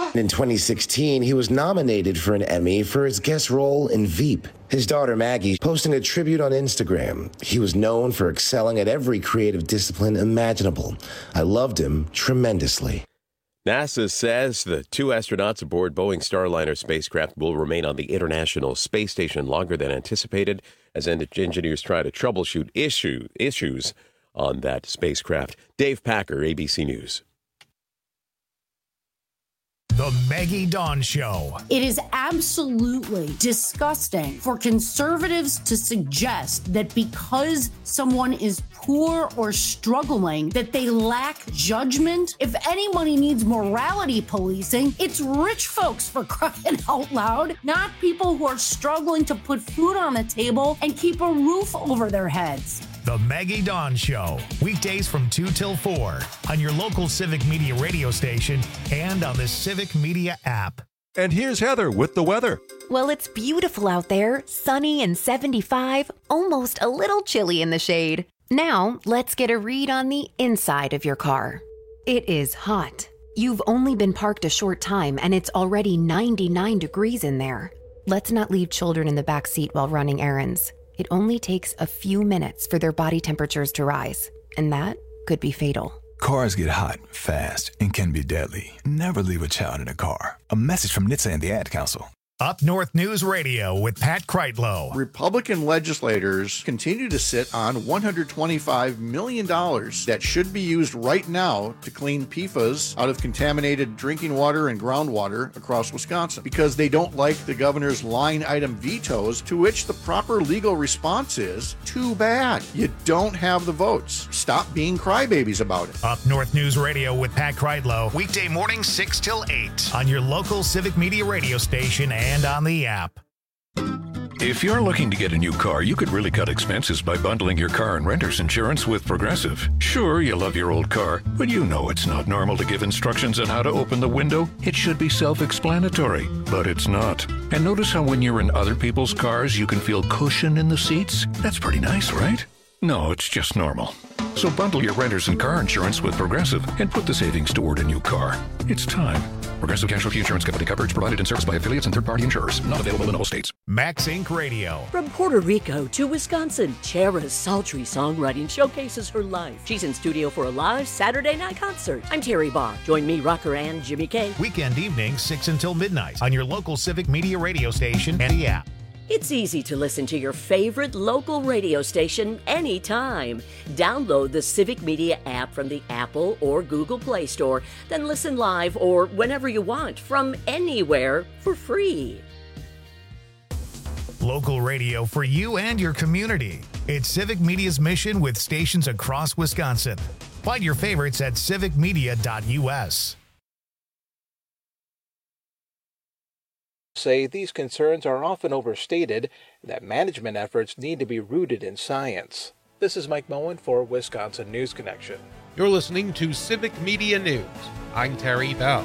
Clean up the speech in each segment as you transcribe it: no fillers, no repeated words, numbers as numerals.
In 2016, he was nominated for an Emmy for his guest role in Veep. His daughter Maggie posting a tribute on Instagram. He was known for excelling at every creative discipline imaginable. I loved him tremendously. NASA says the 2 astronauts aboard Boeing Starliner spacecraft will remain on the International Space Station longer than anticipated as engineers try to troubleshoot issues on that spacecraft. Dave Packer, ABC News. The Maggie Dawn Show. It is absolutely disgusting for conservatives to suggest that because someone is poor or struggling, that they lack judgment. If anybody needs morality policing, it's rich folks, for crying out loud, not people who are struggling to put food on the table and keep a roof over their heads. The Maggie Dawn Show, weekdays from 2 till 4 on your local Civic Media radio station and on the Civic Media app. And here's Heather with the weather. Well, it's beautiful out there, sunny and 75, almost a little chilly in the shade. Now, let's get a read on the inside of your car. It is hot. You've only been parked a short time and it's already 99 degrees in there. Let's not leave children in the back seat while running errands. It only takes a few minutes for their body temperatures to rise, and that could be fatal. Cars get hot, fast, and can be deadly. Never leave a child in a car. A message from NHTSA and the Ad Council. Up North News Radio with Pat Kreitlow. Republican legislators continue to sit on $125 million that should be used right now to clean PFAS out of contaminated drinking water and groundwater across Wisconsin because they don't like the governor's line item vetoes, to which the proper legal response is, too bad. You don't have the votes. Stop being crybabies about it. Up North News Radio with Pat Kreitlow, weekday morning 6 till 8 on your local Civic Media radio station and on the app. If you're looking to get a new car, you could really cut expenses by bundling your car and renter's insurance with Progressive. Sure, you love your old car, but you know it's not normal to give instructions on how to open the window. It should be self-explanatory, but it's not. And notice how when you're in other people's cars, you can feel cushion in the seats? That's pretty nice, right? No, it's just normal. So bundle your renter's and car insurance with Progressive and put the savings toward a new car. It's time. Progressive Casualty Insurance Company. Coverage provided and serviced by affiliates and third-party insurers. Not available in all states. Max Inc. Radio. From Puerto Rico to Wisconsin, Chera's sultry songwriting showcases her life. She's in studio for a live Saturday night concert. I'm Terry Bach. Join me, rocker and Jimmy K. Weekend evenings, 6 until midnight on your local Civic Media radio station and the app. It's easy to listen to your favorite local radio station anytime. Download the Civic Media app from the Apple or Google Play Store, then listen live or whenever you want from anywhere for free. Local radio for you and your community. It's Civic Media's mission with stations across Wisconsin. Find your favorites at civicmedia.us. Say these concerns are often overstated, that management efforts need to be rooted in science. This is Mike Moen for Wisconsin News Connection. You're listening to Civic Media News. I'm Terry Bell.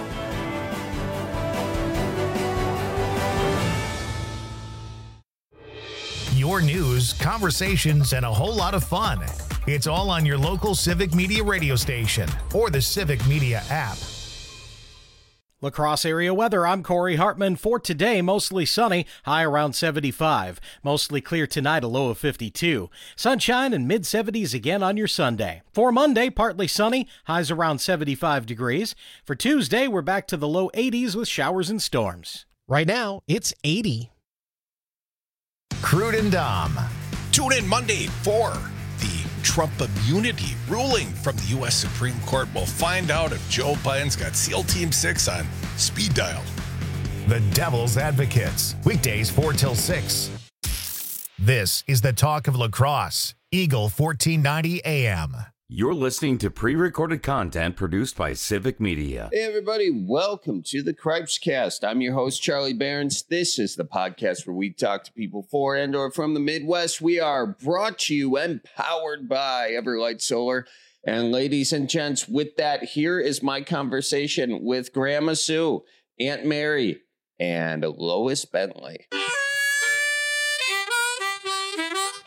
Your news, conversations, and a whole lot of fun. It's all on your local Civic Media radio station or the Civic Media app. La Crosse area weather, I'm Corey Hartman. For today, mostly sunny, high around 75. Mostly clear tonight, a low of 52. Sunshine and mid-70s again on your Sunday. For Monday, partly sunny, highs around 75 degrees. For Tuesday, we're back to the low 80s with showers and storms. Right now, it's 80. Crude and Dom. Tune in Monday for the Trump immunity ruling from the U.S. Supreme Court. We'll find out if Joe Biden's got SEAL Team 6 on speed dial. The Devil's Advocates, weekdays 4 till 6. This is the Talk of La Crosse, Eagle 1490 AM. You're listening to pre-recorded content produced by Civic Media. Hey, everybody. Welcome to the Cripescast. I'm your host, Charlie Behrens. This is the podcast where we talk to people for and or from the Midwest. We are brought to you and powered by Everlight Solar. And ladies and gents, with that, here is my conversation with Grandma Sue, Aunt Mary, and Lois Bentley.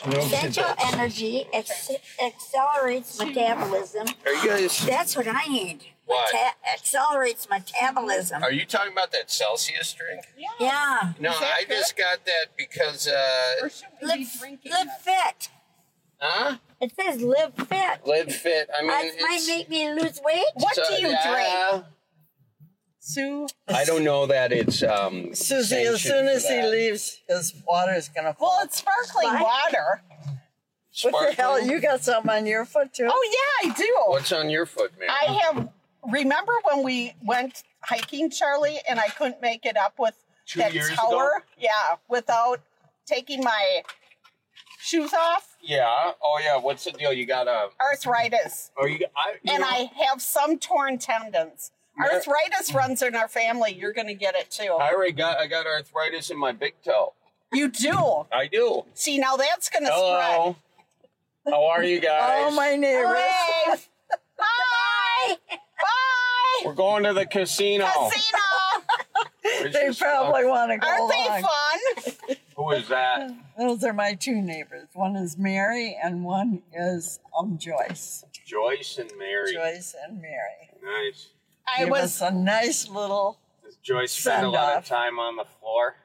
Essential energy accelerates metabolism. Are you guys? That's what I need. What? Accelerates metabolism. Are you talking about that Celsius drink? Yeah. No, I just got that because. Live fit. Huh? It says live fit. Live fit. I mean, it might make me lose weight. What do you drink? Sue? I don't know that it's. Susie, as soon as he leaves, his water is going to fall. Well, it's sparkling water. What the hell? You got something on your foot, too? Oh, yeah, I do. What's on your foot, man? I have. Remember when we went hiking, Charlie, and I couldn't make it up with 2 that years tower? ago? Yeah, without taking my shoes off? Yeah. Oh, yeah. What's the deal? You got a arthritis. Oh, I have some torn tendons. Arthritis runs in our family. You're going to get it too. I got arthritis in my big toe. You do? I do. See, now that's going to Hello. spread. How are you guys? Oh, my neighbors. Wave. Bye. Bye. We're going to the casino. They probably want to go Aren't they along. fun? Who is that? Those are my two neighbors. One is Mary and one is Joyce. Joyce and Mary. Joyce and Mary. Nice. Give us a nice little Does Joyce spend a lot of time on the floor?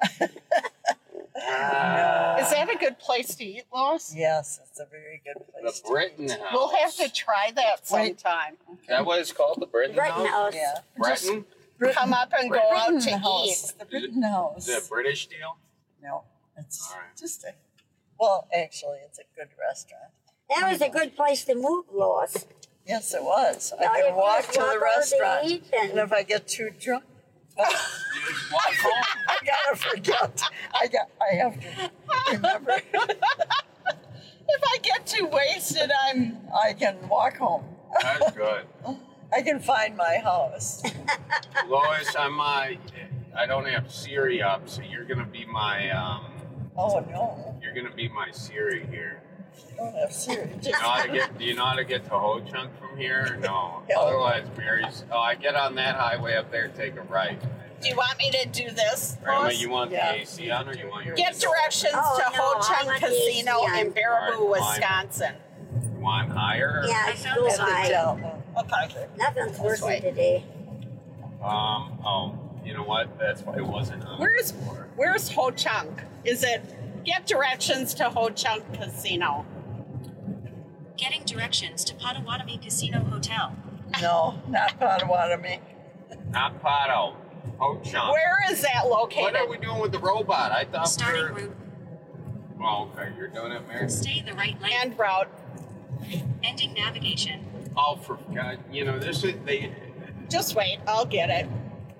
Is that a good place to eat, Lois? Yes, it's a very good place. The Britton House. We'll have to try that sometime. Is that what it's called? The Britton House? Yeah. Britton? Come up and go out to House. eat. The Britton House. Is it a British deal? No, it's just a. Well, actually, it's a good restaurant. That was a good place to move, Lois. Yes, it was. Now I you can walk just to walk the over to restaurant, eat and- and if I get too drunk, You just walk home. I gotta forget. I have to remember. If I get too wasted, I can walk home. That's good. I can find my house. Lois, I don't have Siri up, so you're gonna be my Oh no. You're gonna be my Siri here. I don't have Siri. Do you know how to get to Ho Chunk from here? Or no. Hell. Otherwise, Mary's. Oh, I get on that highway up there, take a right. Do you want me to do this? Grandma, Lois? you want the AC on, or you want your? Get directions to Ho Chunk Casino in Baraboo, Wisconsin. You want higher? Yeah, it's too high. Okay. Nothing's working today. Oh, you know what? That's why it wasn't on. Where's Ho Chunk? Is it get directions to Ho Chunk Casino? Getting directions to Potawatomi Casino Hotel. No, not Potawatomi. Not Pato. Ho Chunk. Where is that located? What are we doing with the robot? I thought Starting we were. route. Well, okay, you're doing it, Mary. Stay the right lane. And route. Ending navigation. Oh, for God! You know this is they. Just wait, I'll get it.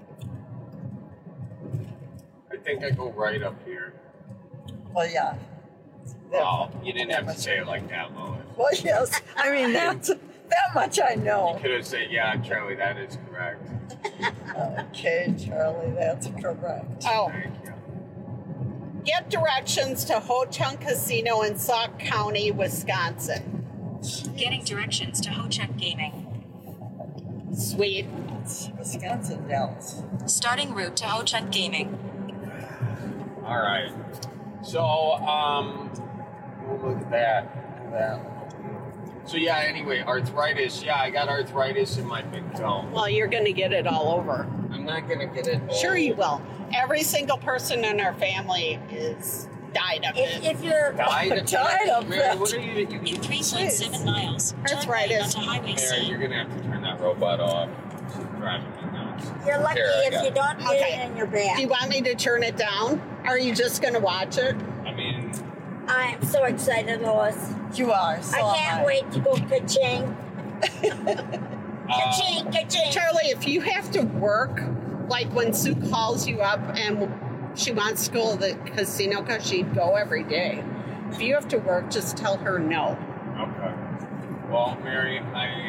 I think I go right up here. Well, yeah. Oh, you didn't have to say it like that, Lois. Well, yes. I mean, that much I know. You could have said, "Yeah, Charlie, that is correct." Okay, Charlie, that's correct. Oh. Get directions to Ho Chunk Casino in Sauk County, Wisconsin. Getting directions to Ho Chunk Gaming. Sweet. It's Wisconsin, Dallas. Starting route to Ho Chunk Gaming. All right. So, look at that. So yeah. Anyway, arthritis. Yeah, I got arthritis in my big toe. Well, you're going to get it all over. I'm not going to get it. Sure, you will. Every single person in our family is died of it. If you're died of Mary, what are you? In 3.7 miles. Arthritis. Turn right onto Highway Mary, C. you're going to have to turn that robot off. It's driving me nuts. You're lucky Here, I if got you it. don't get it in your back. Do you want me to turn it down? Or are you just going to watch it? I mean, I'm so excited, Lois. You are. So I can't wait to go ka-ching. Ka-ching, ka-ching. Charlie, if you have to work, like when Sue calls you up and she wants to go to the casino because she'd go every day. If you have to work, just tell her no. Okay. Well, Mary,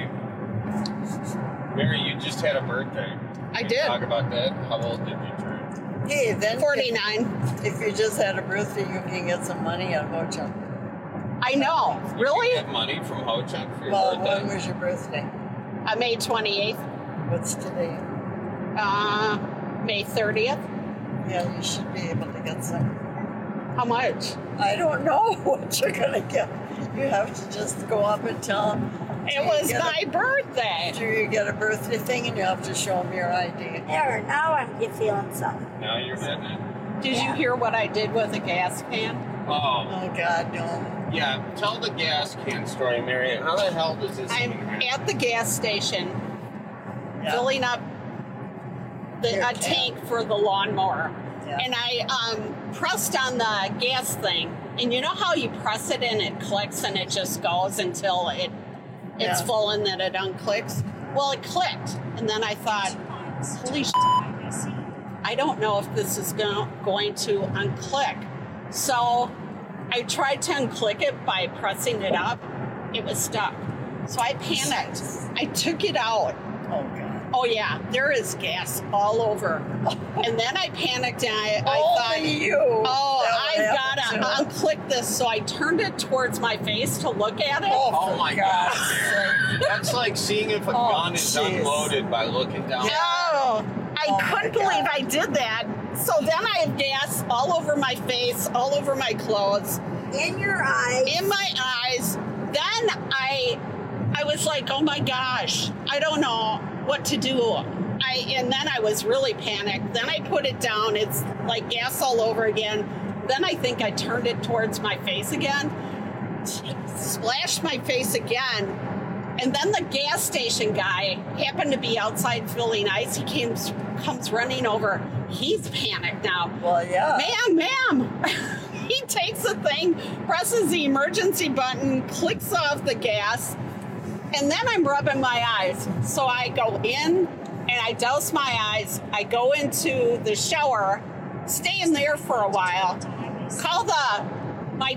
you just had a birthday. I Can did. we talk about that? How old did you turn? Hey, then 49. If you just had a birthday, you can get some money on Ho Chunk. I know. You Really? get money from Ho Chunk for your Well, birthday? when was your birthday? May 28th. What's today? May 30th. Yeah, you should be able to get some. How much? I don't know what you're going to get. You have to just go up and tell them. It was my birthday. Do you get a birthday thing and you have to show them your ID? There, now I'm feeling something. Now you're getting it. Did you hear what I did with a gas can? Oh. Oh, God, no. Yeah, tell the gas can story, Mary. How the hell does this I'm even happen? at the gas station filling up a tank for the lawnmower. Yeah. And I pressed on the gas thing. And you know how you press it and it clicks and it just goes until it's full and then it unclicks? Well, it clicked. And then I thought, holy shit, I don't know if this is going to unclick. So I tried to unclick it by pressing it up. It was stuck. So I panicked. I took it out. Oh, God. Oh, yeah, there is gas all over. And then I panicked and I thought, I've got to unclick this. So I turned it towards my face to look at it. Oh my God. That's like seeing if a gun is unloaded by looking down. No, I couldn't believe I did that. So then I have gas all over my face, all over my clothes. In your eyes. In my eyes. Then I was like, oh my gosh, I don't know what to do. And then I was really panicked. Then I put it down. It's like gas all over again. Then I think I turned it towards my face again, splashed my face again. And then the gas station guy happened to be outside filling ice. He comes running over. He's panicked now. Well, yeah. Ma'am. He takes the thing, presses the emergency button, clicks off the gas, and then I'm rubbing my eyes. So I go in and I douse my eyes. I go into the shower, stay in there for a while, call my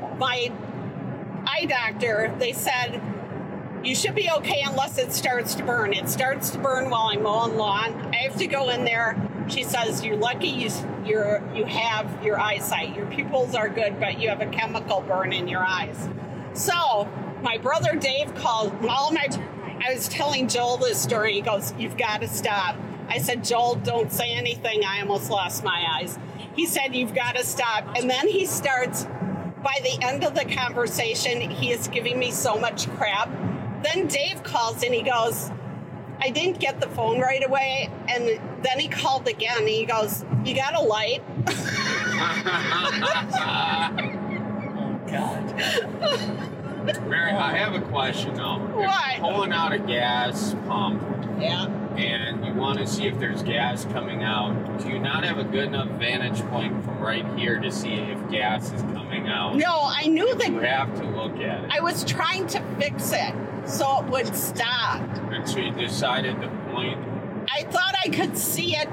eye doctor. They said, you should be okay unless it starts to burn. It starts to burn while I'm mowing lawn. I have to go in there. She says, you're lucky you have your eyesight. Your pupils are good, but you have a chemical burn in your eyes. So my brother Dave called. I was telling Joel this story. He goes, you've got to stop. I said, Joel, don't say anything. I almost lost my eyes. He said, you've got to stop. And then he starts, by the end of the conversation, he is giving me so much crap. Then Dave calls and he goes, I didn't get the phone right away. And then he called again and he goes, you got a light? Oh, God. Mary, I have a question though. What? If you're pulling out a gas pump, yeah, and you want to see if there's gas coming out, do you not have a good enough vantage point from right here to see if gas is coming out? No, I knew that. You have to look at it. I was trying to fix it so it would stop. And so you decided to point. I thought I could see it.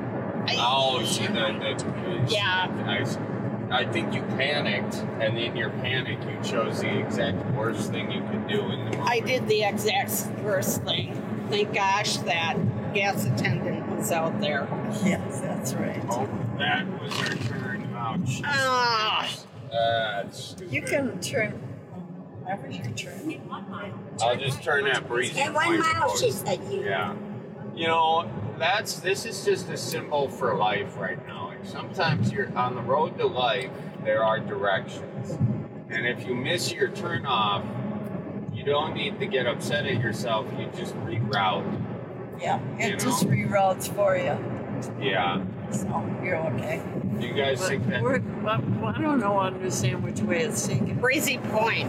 Yeah. I think you panicked, and in your panic, you chose the exact worst thing you could do in the moment. I did the exact worst thing. Thank gosh that gas attendant was out there. Yes, that's right. Oh, that was her turn. Ouch. That's stupid. You can turn. Where's your turn? I'll just turn that breezy. And 1 mile, she said. Yeah. You know, this is just a symbol for life right now. Sometimes you're on the road to life, there are directions. And if you miss your turn off, you don't need to get upset at yourself, you just reroute. Yeah, it just reroutes for you. Yeah. So you're okay. Do you guys think that? I don't understand which way it's taking. Breezy Point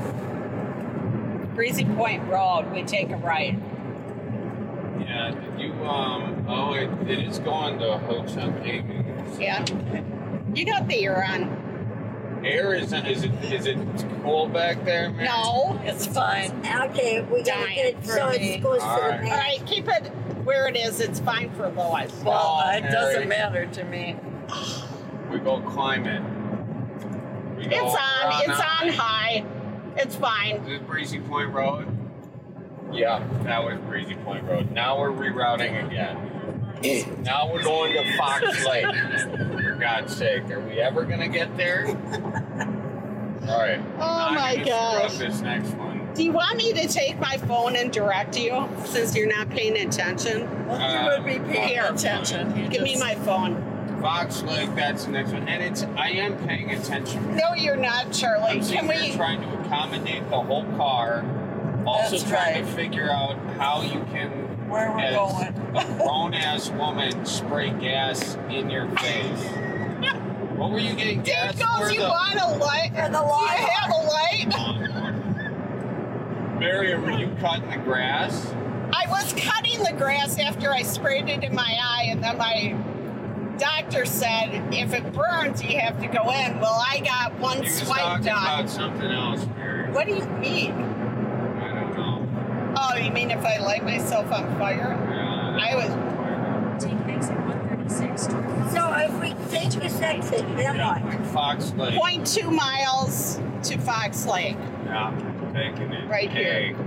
Road, we take a right. Yeah, did you, it is going to Ho-Chunk Gaming. Yeah. You got the air on. Air is it cool back there, man? No, it's fine. Okay, we gotta get it so it goes to the All back. right, keep it where it is. It's fine for Lois. Well, it doesn't matter to me. We go climb it. It's on high. It's fine. Is this Breezy Point Road? Yeah, that was Breezy Point Road. Now we're rerouting again. Now we're going to Fox Lake. For God's sake, are we ever going to get there? All right. Oh my gosh. This next one. Do you want me to take my phone and direct you since you're not paying attention? Well, you would be paying attention. Give me my phone. Fox Lake, that's the next one. And I am paying attention. No, you're not, Charlie. I'm sitting here trying to accommodate the whole car. Also trying to figure out how you can, as a grown-ass woman, spray gas in your face. What were you getting gas for? You want a light? For the Do lawn. you have a light? Mary, were you cutting the grass? I was cutting the grass after I sprayed it in my eye, and then my doctor said, if it burns, you have to go in. Well, I got one swipe done. You were talking about something else, Mary. What do you mean? I don't know. Oh, you mean if I light myself on fire? Yeah. I was... Take exit 136. So if we take this exit, then what? Fox Lake. 0.2 miles to Fox Lake. Yeah, taking it. Right here.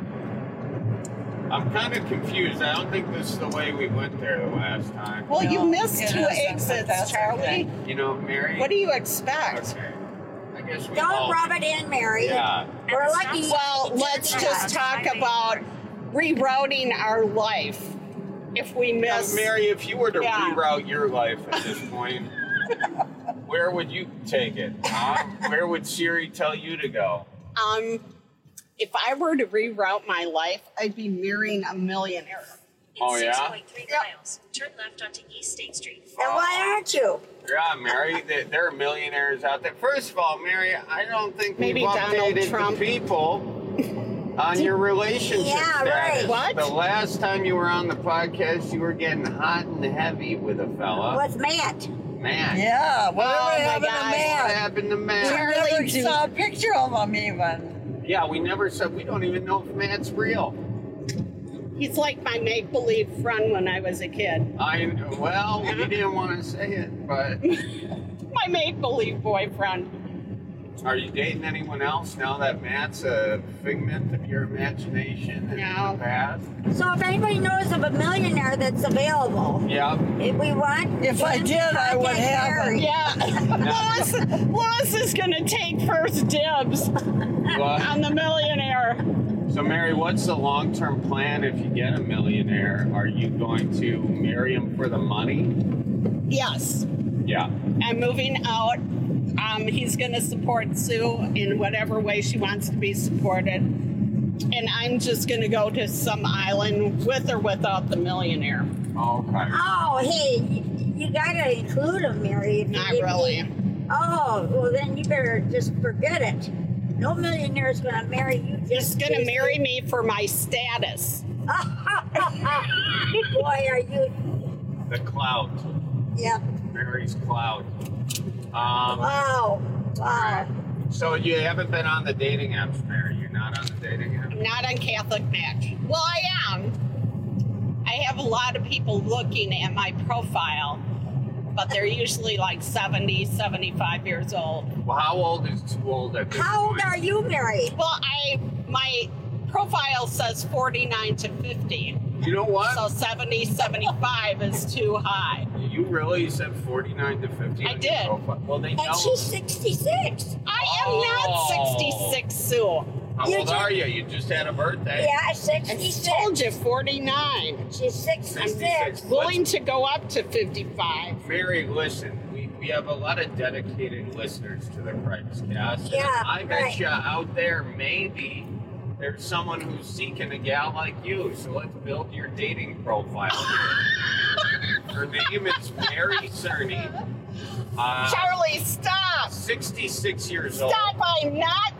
I'm kind of confused. I don't think this is the way we went there the last time. Well, you missed 2 exits, Charlie. Okay. You know, Mary. What do you expect? Okay. I guess we Don't all... rub it in, Mary. Yeah. We're lucky. Well, let's just talk about rerouting our life. If we miss... Mary, if you were to reroute your life at this point, where would you take it? Where would Siri tell you to go? If I were to reroute my life, I'd be marrying a millionaire. Oh, yeah? 6.3 miles. Turn left onto East State Street. And why aren't you? Yeah, Mary, there are millionaires out there. First of all, Mary, I don't think Maybe we've Donald updated Trump. the people on your relationship Yeah, status. right. What? The last time you were on the podcast, you were getting hot and heavy with a fella. What's Matt? Matt. Yeah, whatever Oh, my happened to gosh. What Matt? happened to Matt? We Charlie, never do- saw a picture of him even. Yeah, we never said, we don't even know if Matt's real. He's like my make-believe friend when I was a kid. Well, we didn't want to say it, but My make-believe boyfriend. are you dating anyone else now that Matt's a figment of your imagination in No. the past? So if anybody knows of a millionaire that's available, Yeah. if we want... If I him did, to I would contact have Mary. him. Yeah. Lois is going to take first dibs on the millionaire. So, Mary, what's the long-term plan if you get a millionaire? Are you going to marry him for the money? Yes. Yeah. I'm moving out. He's going to support Sue in whatever way she wants to be supported. And I'm just going to go to some island with or without the millionaire. Okay. Oh, hey, you gotta include him, Mary. if you Not give really. me- Oh, well then you better just forget it. No millionaire is gonna marry you. He's going to marry me for my status. Boy, are you... The clout. Yep. Mary's clout. Wow. Wow. So you haven't been on the dating apps, Mary? You're not on the dating apps? Not on Catholic Match. Well, I am. I have a lot of people looking at my profile, but they're usually like 70, 75 years old. Well, how old is too old at this How old point? are you, Mary? Well, my profile says 49 to 50. You know what? So 70, 75 is too high. You really said 49 to 50? I on did. your profile. Well, they know. And she's 66. I am not 66, Sue. How old are you? You just had a birthday. Yeah, I 66. told you 49. She's 66. Willing to go up to 55. Mary, listen, we have a lot of dedicated listeners to the Cripes Cast. Yeah, I bet right. you out there, maybe there's someone who's seeking a gal like you. So let's build your dating profile here. Her name is Mary Cerny. Charlie, stop. 66 years old. Stop. I'm not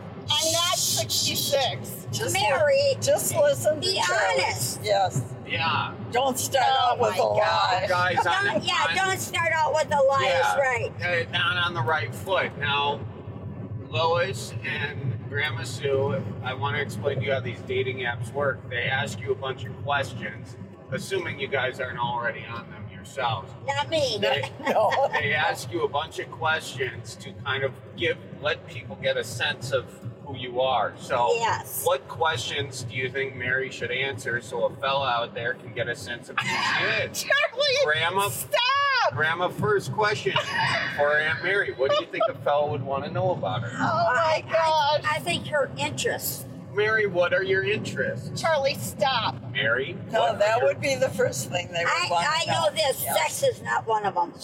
66. Mary, Just listen be to Charlie. honest. Yes. Yeah. Don't start out with my a lie. Guys, Don't start out with the lies, right? Not on the right foot. Now, Lois and Grandma Sue, I want to explain to you how these dating apps work. They ask you a bunch of questions, assuming you guys aren't already on them yourselves. Not me. They ask you a bunch of questions to kind of let people get a sense of who you are. So, Yes. what questions do you think Mary should answer so a fella out there can get a sense of who she is? Charlie, Grandma, stop. Grandma, first question for Aunt Mary. What do you think a fella would want to know about her? Oh my gosh. I think her interests. Mary, what are your interests? Charlie, stop. Mary? No, that would be the first thing they would want I to know this. Yes. Sex is not one of them.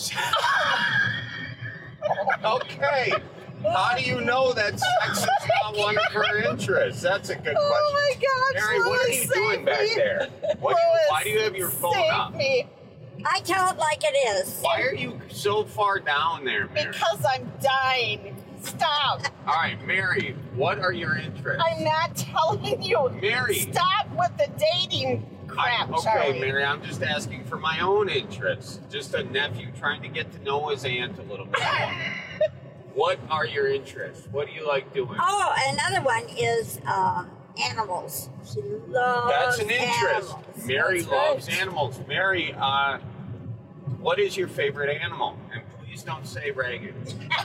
Okay. How do you know that sex is not one of her interests? That's a good question. Oh my gosh, Mary, what are you Lois, doing save back me. there? Why do you have your phone Save up? me. I tell it like it is. Why are you so far down there, Mary? Because I'm dying. Stop. All right, Mary, what are your interests? I'm not telling you. Mary. Stop with the dating crap, Okay, Charlie. Mary, I'm just asking for my own interests. Just a nephew trying to get to know his aunt a little bit more. What are your interests? What do you like doing? Oh, another one is animals. She loves That's an interest. animals. Mary That's loves right. animals. Mary, what is your favorite animal? And please don't say Reagan.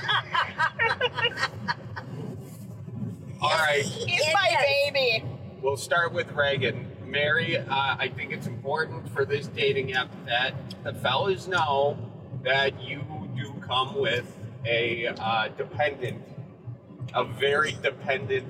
All right. He's my baby. We'll start with Reagan. Mary, I think it's important for this dating app that the fellas know that you do come with a dependent, a very dependent.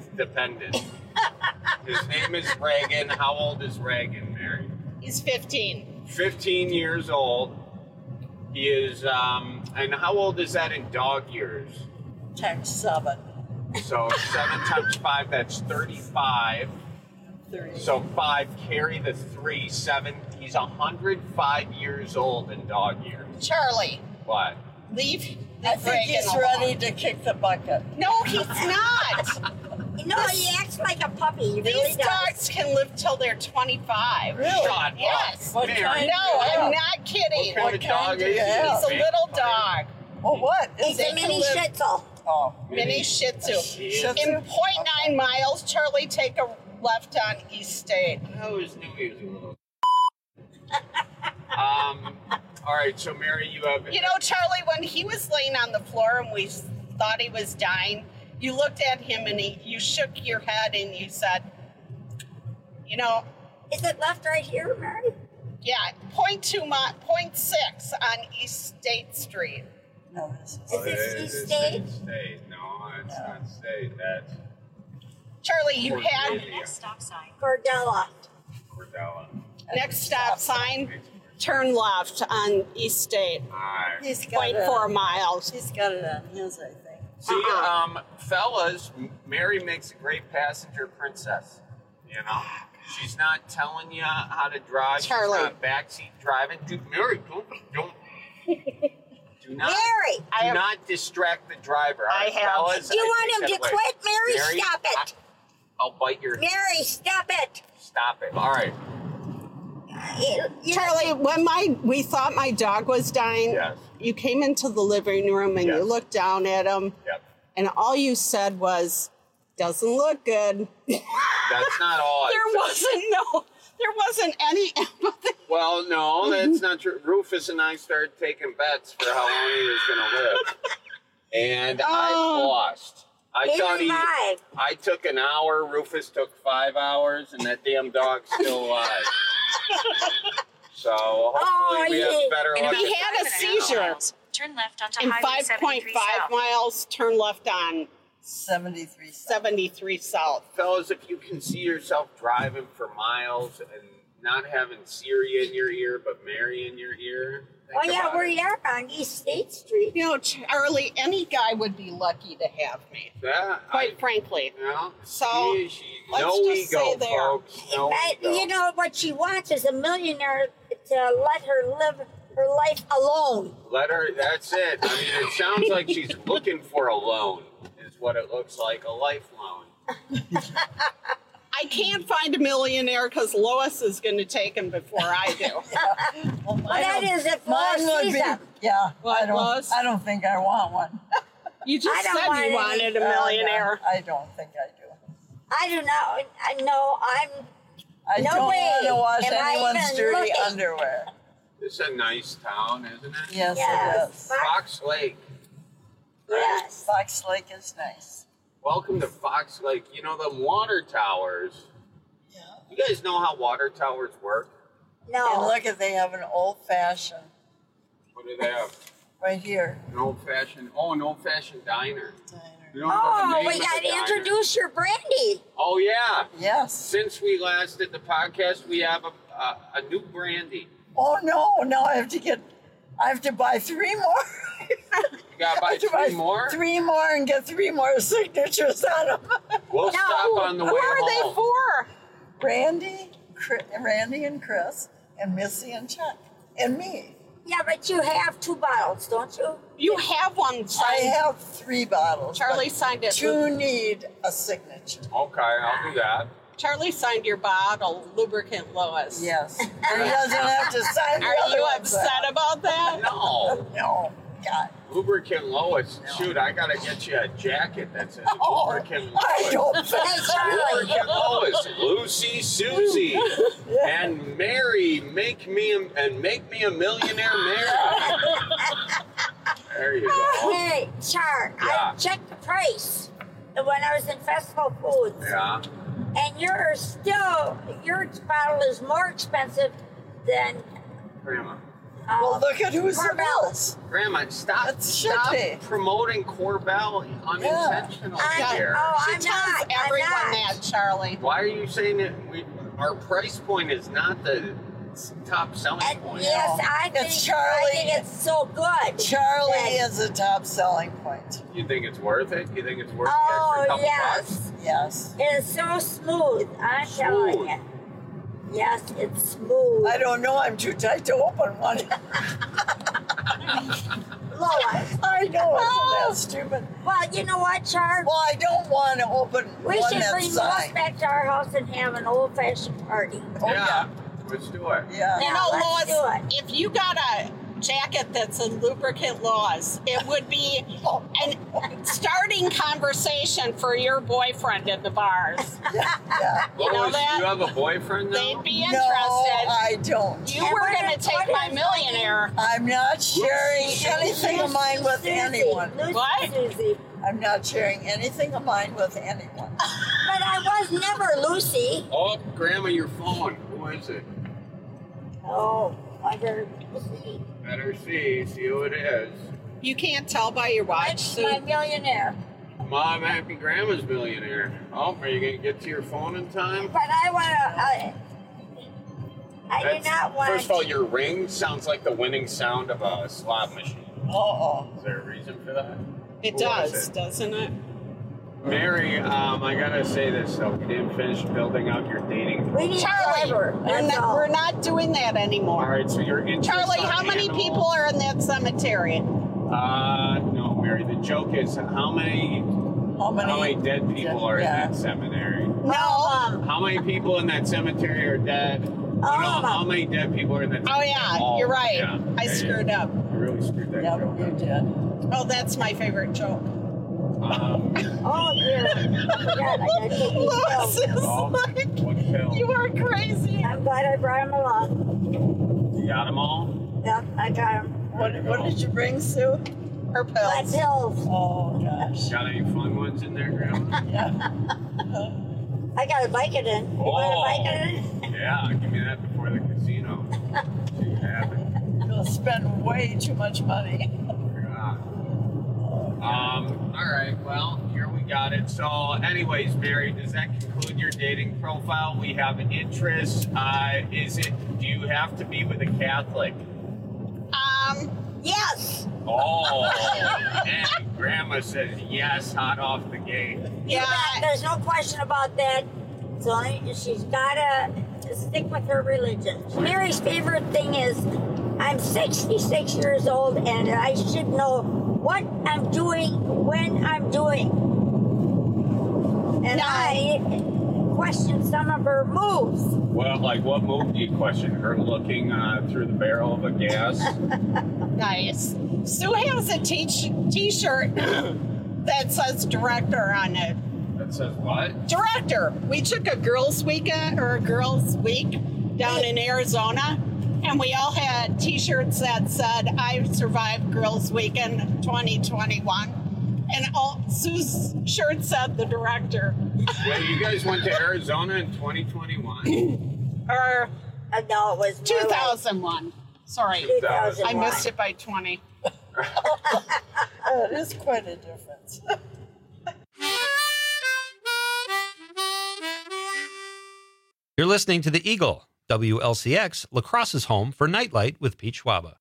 His name is Reagan. How old is Reagan, Mary? He's 15. 15 years old. He is, and how old is that in dog years? Times 7. So 7 times 5, that's 35. 30. So 5, carry the 3, 7. He's 105 years old in dog years. Charlie, What? leave I think Reagan he's alone. ready to kick the bucket. No, he's not. You know, he acts like a puppy. He really These does. dogs can live till they're 25. Really? Shut up. Yes. What Mary. kind? No, I'm not kidding. What kind of dog do is you he? have? He's a little dog. Oh, what? He's They a can mini live- Shih Tzu. Oh, Mini Shih Tzu. Shih Tzu? In 0.9 miles, Charlie, take a left on East State. I always knew he was a little. All right, so Mary, you have. You know, Charlie, when he was laying on the floor and we thought he was dying, you looked at him and you shook your head and you said, you know, Is it left right here, Mary? yeah, 0.6 on East State Street. no, this is. Is this East State? State. No, it's not state. That's Charlie, you had Next stop sign. Cordella. Cordella. next stop sign, turn left on East State. All right. He's got it. 0.4 miles. He's got it on his, I think. See, fellas, Mary makes a great passenger princess. You know, she's not telling you how to drive. Charlie. She's not backseat driving. Dude, Mary, don't. Do not. Mary! Do not distract the driver. All right, I have- fellas, Do you I want take him to that away. quit? Mary, stop it. I'll bite your. Mary, stop it. Stop it. All right. Charlie, when we thought my dog was dying, Yes. you came into the living room and you Yes. looked down at him, Yep. and all you said was, "Doesn't look good." That's not all. There wasn't any empathy. Well, no, that's not true. Rufus and I started taking bets for how long he was going to live, and I lost. I thought I took an hour. Rufus took 5 hours, and that damn dog's still alive. So hopefully we have better luck. He had a seizure. Turn left onto In Highway 73 5.5 South. miles, turn left on 73 73 South. Fellas, if you can see yourself driving for miles and not having Siri in your ear, but Mary in your ear. Oh, yeah, we are on East State Street. You know, Charlie, any guy would be lucky to have me. Yeah, Quite frankly. Yeah. So, let's no just ego, say there. folks. No But, ego. you know, what she wants is a millionaire to let her live her life alone. Let her, that's it. I mean, it sounds like she's looking for a loan, is what it looks like, a life loan. I can't find a millionaire because Lois is going to take him before I do. Well, that is if Mine Lois would sees be. him. Yeah, What, Lois? I don't think I want one. You just I don't said want you any- wanted a millionaire. I don't think I do. I do not. I know I'm. I No don't way want to wash am I anyone's even dirty looking. underwear. This is a nice town, isn't it? Yes, Yes. it is. Fox Lake. Yes. Fox Lake is nice. Welcome to Fox Lake. You know, the water towers. Yeah. You guys know how water towers work? And No. look at they have an old fashioned What do they have? right here. An old-fashioned diner. Diner. You don't know the name we of got the to diner. introduce your brandy. Oh, yeah. Yes. Since we last did the podcast, we have a new brandy. Oh no! Now I have to buy 3 more. You got to buy 3 more? 3 more and get 3 more signatures on them. We'll stop on the way Who are they home. for? Randy and Chris, and Missy and Chuck, and me. Yeah, but you have 2 bottles, don't you? You have one signed. I have 3 bottles. Charlie but signed it. 2 need a signature. Okay, I'll do that. Charlie signed your bottle, Lubricant Lois. Yes. And he doesn't have to sign the Are other you ones upset out. about that? No. No. God. Lubricant Lois. Shoot, I got to get you a jacket that says Oh, Lubricant Lois. I don't think so. Lubricant Lois, Lucy, Susie, and Mary, make me a millionaire Mary. There you go. Hey, Char, Yeah. I checked the price when I was in Festival Foods. Yeah. And your bottle is more expensive than Grandma. Well, look at who's the Corbell. bills. Grandma, stop should be. promoting Corbell unintentionally here. She I'm tells not. everyone I'm not. that, Charlie. Why are you saying that our price point is not the top selling point? Yes, I think it's so good. Charlie that- is a top selling point. You think it's worth it? You think it's worth Oh, the extra couple yes. bucks? Yes. It is so smooth. I'm telling Smooth. you. Yes, it's smooth. I don't know. I'm too tight to open one. Lois. I know. Isn't that stupid? Well, you know what, Char? Well, I don't want to open We one should that's bring Lois signed. back to our house and have an old-fashioned party. Yeah. Let's do it. Yeah. You know, let's do Lois, if you got a jacket that's in Lubricant Laws, it would be an starting conversation for your boyfriend in the bars. Yeah. You know Lois, that? you have a boyfriend now? They'd be No, interested. I don't. You were going to take my millionaire. I'm not sharing anything of mine with anyone. What? Susie. I'm not sharing anything of mine with anyone. But I was never Lucy. Oh, Grandma, your phone. Who is it? Oh, I better see. Better see who it is. You can't tell by your watch. It's So my millionaire. Mom, happy Grandma's millionaire. Oh, are you going to get to your phone in time? But I want to. I do not want. First of all, your ring sounds like the winning sound of a slot machine. Uh-oh. Is there a reason for that? it Who does, was it? doesn't it? Mary, I gotta say this though. We didn't finish building out your dating. We need Charlie, forever. That's all. we're not doing that anymore. All right, so you're interested. Charlie, how many people are in that cemetery? No, Mary. The joke is how many dead people are in that cemetery? No. How many people in that cemetery are dead? How many dead people are in that? Oh, yeah, Oh, you're right. yeah. I Yeah, screwed up. You really screwed that joke You up. did. Oh, that's my favorite joke. Oh, dear. I forgot. I got to take these Lois pills. is like, What pill? you are crazy. I'm glad I brought him along. You got them all? Yep, I got him. What did you bring, Sue? Her My pills. pills. Oh, gosh. Got any fun ones in there, Grandma? I got a Vicodin. You want a Vicodin? Yeah, give me that before the casino. See what happens. You'll spend way too much money. All right, well, here we got it. So, anyways, Mary, does that conclude your dating profile? We have an interest. Do you have to be with a Catholic? Yes. Oh, and Grandma says yes, hot off the gate. Yeah. There's no question about that. So she's got to stick with her religion. Mary's favorite thing is I'm 66 years old and I should know what I'm doing when I'm doing. And I question some of her moves. Well, like what move do you question? Her looking through the barrel of a gas? Nice. Sue has a t-shirt that says director on it. That says what? Director. We took a girls' weekend or a girls' week down in Arizona, and we all had t-shirts that said, I survived girls' weekend 2021. And Sue's shirt said the director. Well, you guys went to Arizona in 2021? Or no, it was 2001. Sorry. 2001. I missed it by 20. It is quite a difference. You're listening to The Eagle, WLCX, La Crosse's home for Nightlight with Pete Schwaba.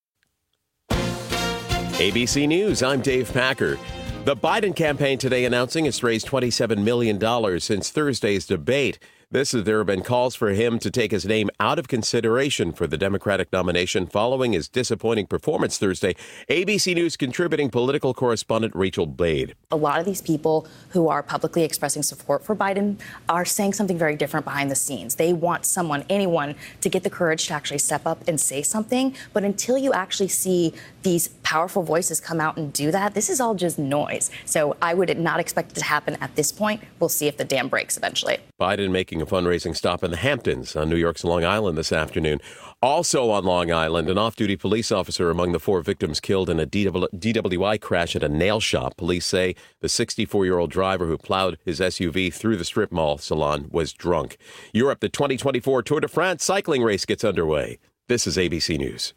ABC News, I'm Dave Packer. The Biden campaign today announcing it's raised $27 million since Thursday's debate. There have been calls for him to take his name out of consideration for the Democratic nomination following his disappointing performance Thursday. ABC News contributing political correspondent Rachel Bade. A lot of these people who are publicly expressing support for Biden are saying something very different behind the scenes. They want anyone, to get the courage to actually step up and say something. But until you actually see these powerful voices come out and do that, this is all just noise. So I would not expect it to happen at this point. We'll see if the dam breaks eventually. Biden making a fundraising stop in the Hamptons on New York's Long Island this afternoon. Also on Long Island, an off-duty police officer among the 4 victims killed in a DWI crash at a nail shop. Police say the 64-year-old driver who plowed his SUV through the strip mall salon was drunk. Europe, the 2024 Tour de France cycling race gets underway. This is ABC News.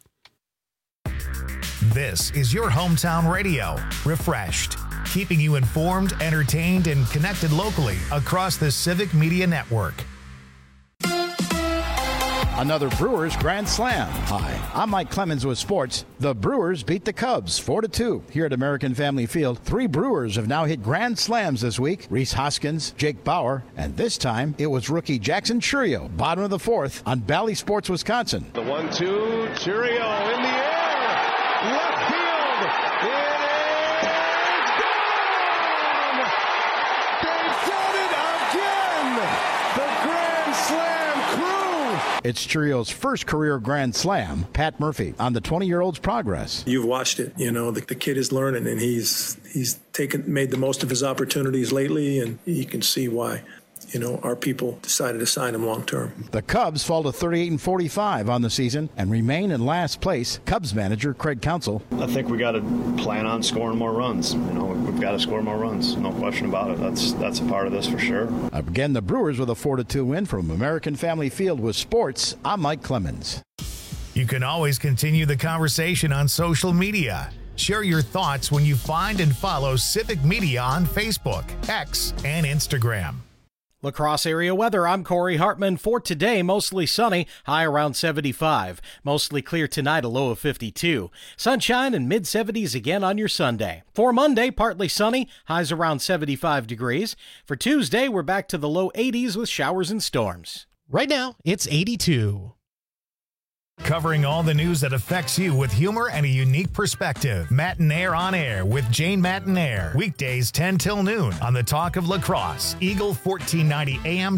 This is your hometown radio, Refreshed, keeping you informed, entertained, and connected locally across the Civic Media Network. Another Brewers Grand Slam. Hi, I'm Mike Clemens with sports. The Brewers beat the Cubs 4-2 here at American Family Field. 3 Brewers have now hit Grand Slams this week. Rhys Hoskins, Jake Bauer, and this time it was rookie Jackson Chourio, bottom of the 4th on Bally Sports, Wisconsin. The 1-2, Chourio in the air. Left field. It is gone. They've done it again. The Grand Slam crew. It's Chourio's first career Grand Slam. Pat Murphy on the 20-year-old's progress. You've watched it. You know, the kid is learning, and he's made the most of his opportunities lately, and you can see why. You know, our people decided to sign him long term. The Cubs fall to 38-45 on the season and remain in last place. Cubs manager Craig Counsell. I think we got to plan on scoring more runs. You know, we've got to score more runs. No question about it. That's a part of this for sure. Again, the Brewers with a 4-2 win from American Family Field with sports. I'm Mike Clemens. You can always continue the conversation on social media. Share your thoughts when you find and follow Civic Media on Facebook, X, and Instagram. La Crosse area weather, I'm Corey Hartman. For today, mostly sunny, high around 75. Mostly clear tonight, a low of 52. Sunshine and mid-70s again on your Sunday. For Monday, partly sunny, highs around 75 degrees. For Tuesday, we're back to the low 80s with showers and storms. Right now, it's 82. Covering all the news that affects you with humor and a unique perspective. Matinaire on Air with Jane Matinaire. Weekdays 10 till noon on the Talk of La Crosse, Eagle 1490 AM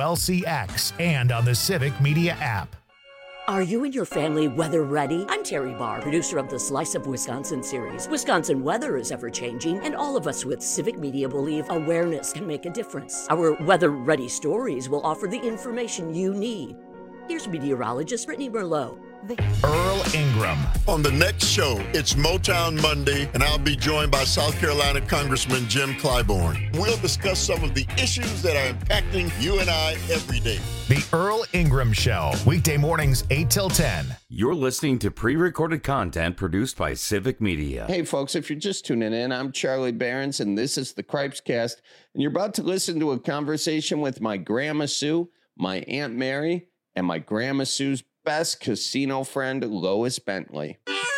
WLCX, and on the Civic Media app. Are you and your family weather ready? I'm Terry Barr, producer of the Slice of Wisconsin series. Wisconsin weather is ever-changing, and all of us with Civic Media believe awareness can make a difference. Our weather-ready stories will offer the information you need. Here's meteorologist Brittany Merlot. Earl Ingram. On the next show, it's Motown Monday, and I'll be joined by South Carolina Congressman Jim Clyburn. We'll discuss some of the issues that are impacting you and I every day. The Earl Ingram Show, weekday mornings 8 till 10. You're listening to pre-recorded content produced by Civic Media. Hey, folks, if you're just tuning in, I'm Charlie Behrens, and this is the Cripescast, and you're about to listen to a conversation with my Grandma Sue, my Aunt Mary, and my Grandma Sue's best casino friend, Lois Bentley.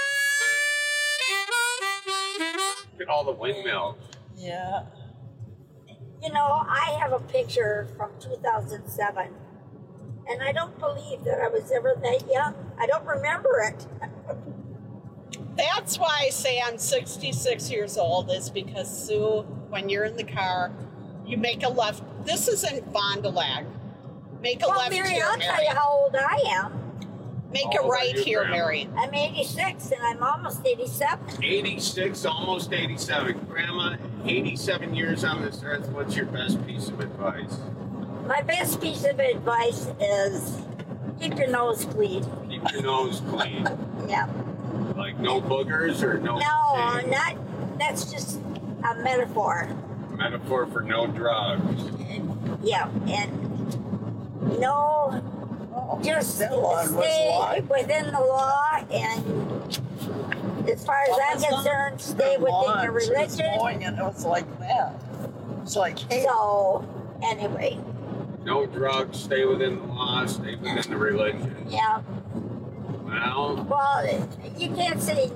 Look at all the windmills. Yeah. You know, I have a picture from 2007, and I don't believe that I was ever that young. I don't remember it. That's why I say I'm 66 years old, is because, Sue, when you're in the car, you make a left. This isn't Fond du Lac. Make a left Mary, here, I'll Mary. tell you how old I am. Make a right here, Mary. I'm 86, and I'm almost 87. 86, almost 87. Grandma, 87 years on this earth. What's your best piece of advice? My best piece of advice is keep your nose clean. Keep your nose clean. Yeah. Like no boogers or no... No, not. That's just a metaphor. Metaphor for no drugs. Yeah, and no, just stay within the law, and as far as I'm concerned, stay within your religion. And it was like that. It's like, hey. So, anyway, No drugs, stay within the law, stay within the religion. Yeah. Well, you can't say.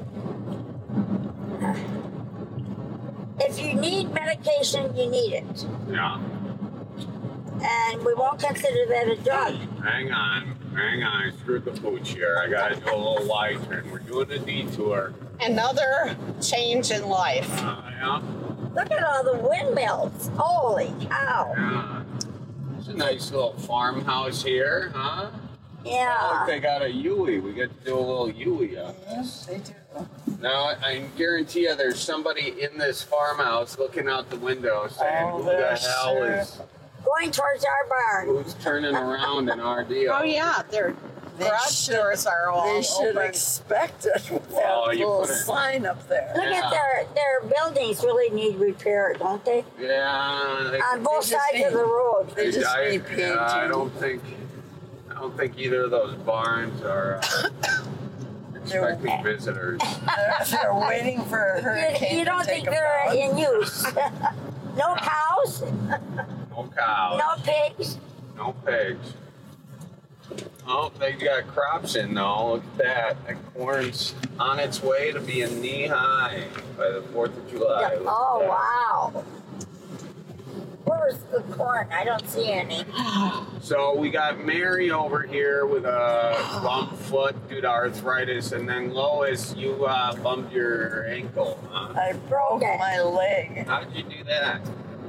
If you need medication, you need it. Yeah. And we won't consider that a drug. Hang on. Screw the pooch here. I gotta do a little light turn. We're doing a detour. Another change in life. Yeah. Look at all the windmills. Holy cow. Yeah. It's a nice little farmhouse here, huh? Yeah. Look, they got a Yui. We get to do a little Yui on this. They do. Now, I guarantee you there's somebody in this farmhouse looking out the window saying, who the hell is... Going towards our barn. Who's turning around in our deal? Oh, yeah. Their garage doors are all They should open. expect it with Well, that you little put it- sign up there. Look at their buildings really need repair, don't they? Yeah. They, On both They just sides of need- the road. They just need painting. I don't think either of those barns are expecting visitors. They're waiting for a hurricane You don't to take think them they're down. in use? No cows? No cows. No pigs? No pigs. Oh, they got crops in though. Look at that. That corn's on its way to being knee high by the 4th of July. Look at Oh, that. wow. Where's the corn? I don't see any. So we got Mary over here with a bum foot due to arthritis, and then Lois, you bumped your ankle. Huh? I broke my leg. How did you do that?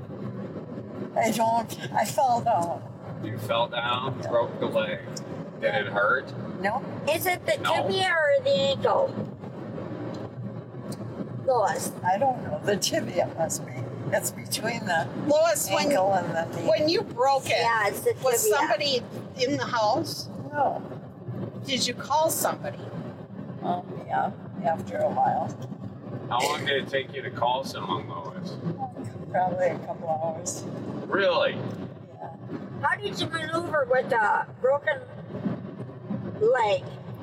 I fell down. You fell down, broke the leg. Did it hurt? No. Is it the No. tibia or the ankle? Lois. I don't know. The tibia must be. It's between the Lois, ankle and the knee. when you broke it, Yeah, it's the was tibia. somebody in the house? No. Did you call somebody? Yeah, after a while. How long did it take you to call someone, Lois? Probably a couple hours. Really? How did you maneuver with a broken leg?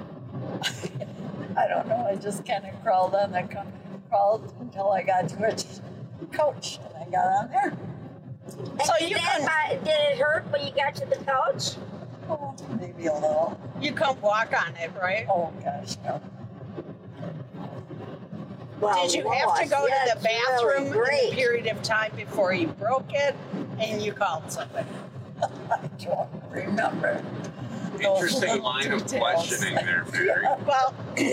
I don't know. I just kind of crawled until I got to a couch, and I got on there. And did it hurt when you got to the couch? Oh, maybe a little. You couldn't walk on it, right? Oh gosh, no. Well, Did you have to Lois, go to that's the bathroom really in great. a period of time before you broke it, and you called somebody? I don't remember. Interesting line of questioning there, Mary. Well,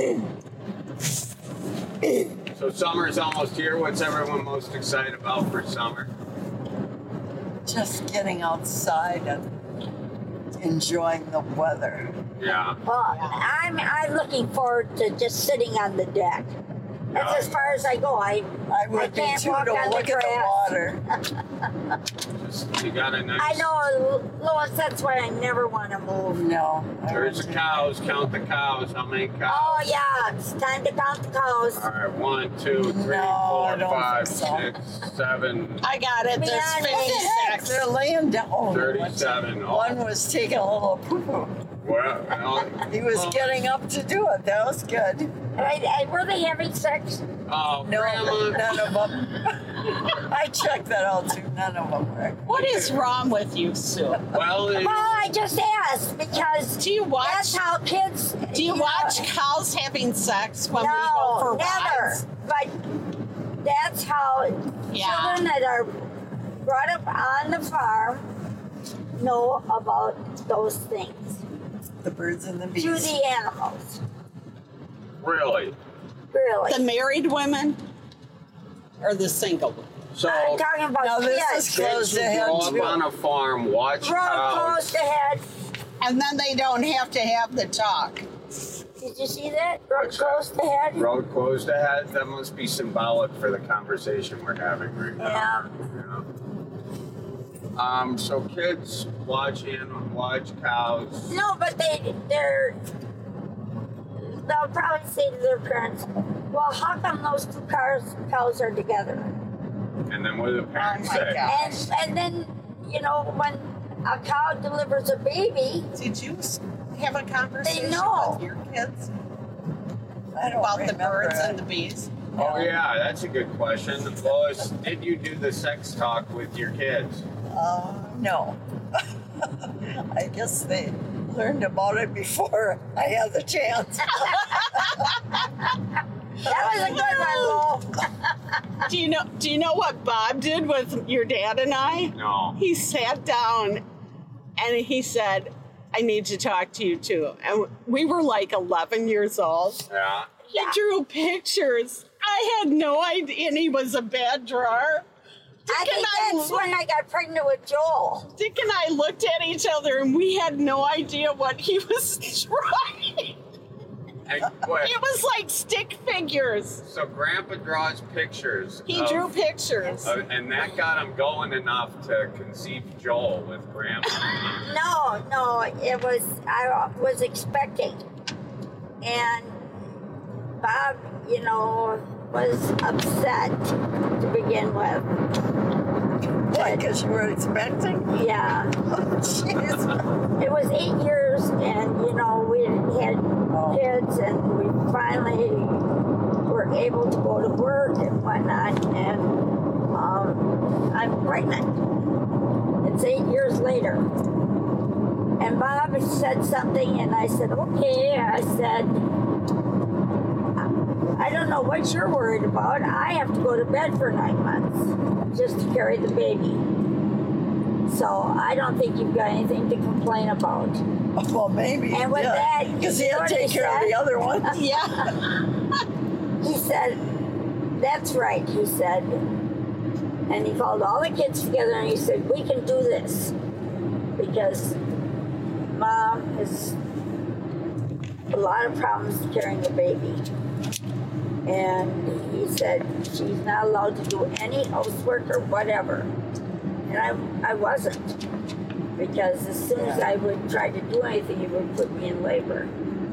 So summer's almost here. What's everyone most excited about for summer? Just getting outside and enjoying the weather. Yeah. Well, I'm looking forward to just sitting on the deck. That's as far as I go. I would be can't too walk to on look the at the grass. water. You got a nice... I know, Lois, that's why I never want to move. No. There's the cows. Count the cows. How many cows? Oh, yeah, it's time to count the cows. All right. 1, 2, 3, No, I 4, don't 5, think 6, 7, I got it. There's Man, what the heck? 56. They're laying down. Oh, 37. One was taking a little poo-poo. Well, He was getting up to do it. That was good. Were they having sex? Oh, No, Grandma. none of them. I checked that out too. None of them were. What is wrong with you, Sue? Well, Well, I just asked because Do you watch? that's how kids. Do you know, watch cows having sex when we go No, for never. rides? But that's how Yeah. children that are brought up on the farm know about those things. The birds and the bees. To the animals. really? Really. The married women or the single women? So I'm talking about Now, this is kids. close kids who to head grow up too. on a farm, watch Road cows. close to head. And then they don't have to have the talk. Did you see that? Road What's that? close to head. Road closed ahead. That must be symbolic for the conversation we're having right now. Yeah. So kids watch cows. No, but they'll probably say to their parents, "Well, how come those two cows are together?" And then what do the parents Oh my say? God. And then when a cow delivers a baby, Did you have a conversation know. with your kids I don't about the remember birds it. and the bees? Oh yeah, that's a good question. Lois, did you do the sex talk with your kids? No. I guess they learned about it before I had the chance. That was a good one, Lo. Do you know what Bob did with your dad and I? No. He sat down and he said, I need to talk to you too. And we were like 11 years old. Yeah. He drew pictures. I had no idea, and he was a bad drawer. I think that's when I got pregnant with Joel. Dick and I looked at each other, and we had no idea what he was drawing. Hey, wait. It was like stick figures. So Grandpa draws pictures. He drew pictures. And that got him going enough to conceive Joel with Grandpa. No, it was, I was expecting. And Bob, was upset to begin with. Why, because you were expecting? Yeah. Jeez. It was 8 years, and, we had kids, and we finally were able to go to work and whatnot, and I'm pregnant. It's 8 years later. And Bob said something, and I said, okay. I said, I don't know what you're worried about. I have to go to bed for 9 months just to carry the baby. So I don't think you've got anything to complain about. Well, maybe. And with that, because he'll take care of the other one. Yeah. He said, that's right, he said. And he called all the kids together and he said, we can do this. Because Mom has a lot of problems carrying the baby. And he said she's not allowed to do any housework or whatever. And I wasn't. Because as soon as I would try to do anything, he would put me in labor.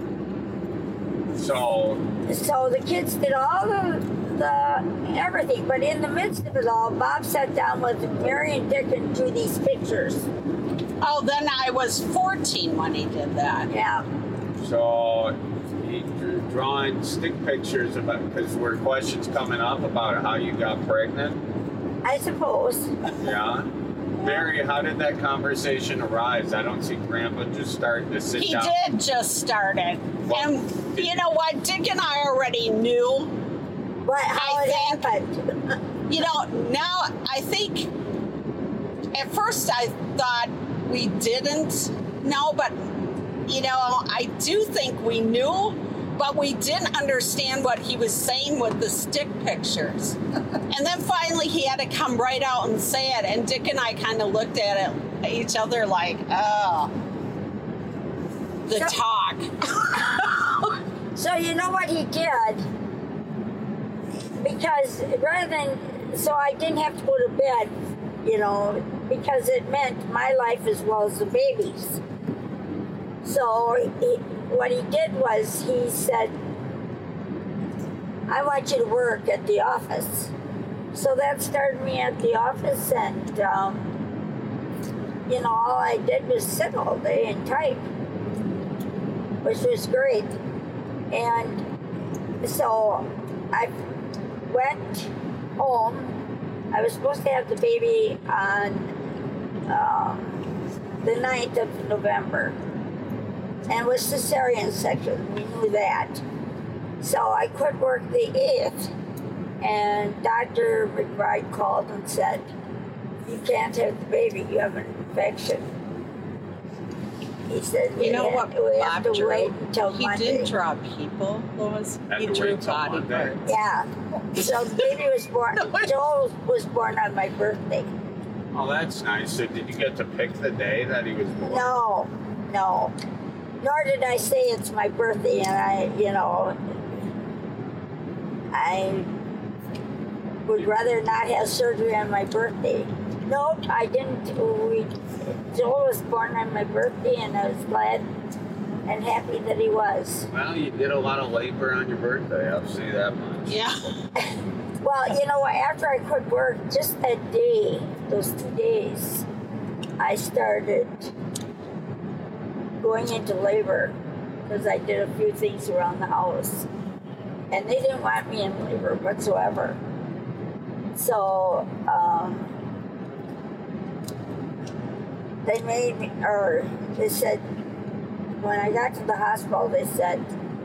So the kids did all the everything. But in the midst of it all, Bob sat down with Mary and Dick and drew these pictures. Oh, then I was 14 when he did that. Yeah. So he drew drawing stick pictures about, because were questions coming up about how you got pregnant? I suppose. Yeah. Mary, how did that conversation arise? I don't see Grandpa just starting to sit down. He did just start it. And you know what? Dick and I already knew. How it happened. Now I think at first I thought we didn't know, but I do think we knew, but we didn't understand what he was saying with the stick pictures. And then finally he had to come right out and say it, and Dick and I kind of looked at each other like, oh, talk. So you know what he did? Because so I didn't have to go to bed, because it meant my life as well as the baby's. So what he did was he said, I want you to work at the office. So that started me at the office, and, all I did was sit all day and type, which was great. And so I went home. I was supposed to have the baby on the 9th of November. And it was cesarean section. We knew that. So I quit work the 8th. And Dr. McBride called and said, you can't have the baby. You have an infection. He said, we have to wait until Monday. He didn't draw people, Lois. He drew body parts. Yeah. So the baby was born. Joel was born on my birthday. Oh, that's nice. So did you get to pick the day that he was born? No. Nor did I say it's my birthday, and I would rather not have surgery on my birthday. Nope, I didn't. Joel was born on my birthday, and I was glad and happy that he was. Well, you did a lot of labor on your birthday, I'll say that much. Yeah. Well, after I quit work, just that day, those 2 days, I started going into labor because I did a few things around the house. And they didn't want me in labor whatsoever. So they said, when I got to the hospital, they said,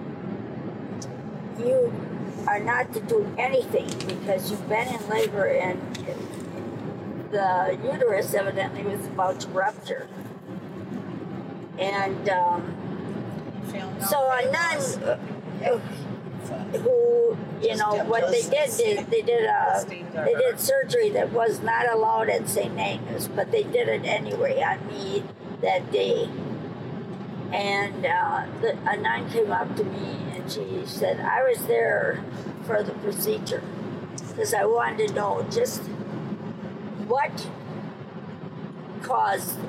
you are not to do anything because you've been in labor and the uterus evidently was about to rupture. And so a nun who, you know, what they did, they did surgery that was not allowed at St. Agnes, but they did it anyway on me that day. And a nun came up to me and she said, I was there for the procedure because I wanted to know just what caused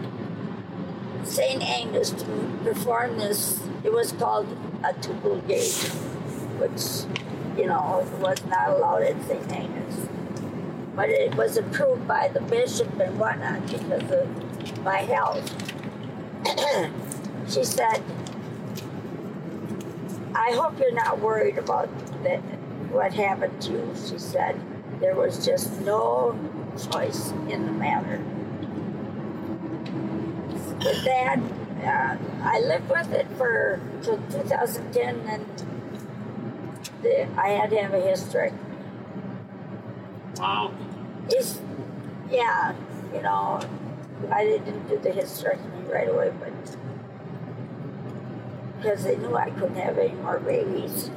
St. Agnes to perform this. It was called a tubal gate, which, you know, was not allowed at St. Agnes. But it was approved by the bishop and whatnot because of my health. She said, I hope you're not worried about that, what happened to you. She said, there was just no choice in the matter. With that, I lived with it till 2010, and I had to have a hysterectomy. Wow. Yeah, you know, I didn't do the hysterectomy right away, but because they knew I couldn't have any more babies.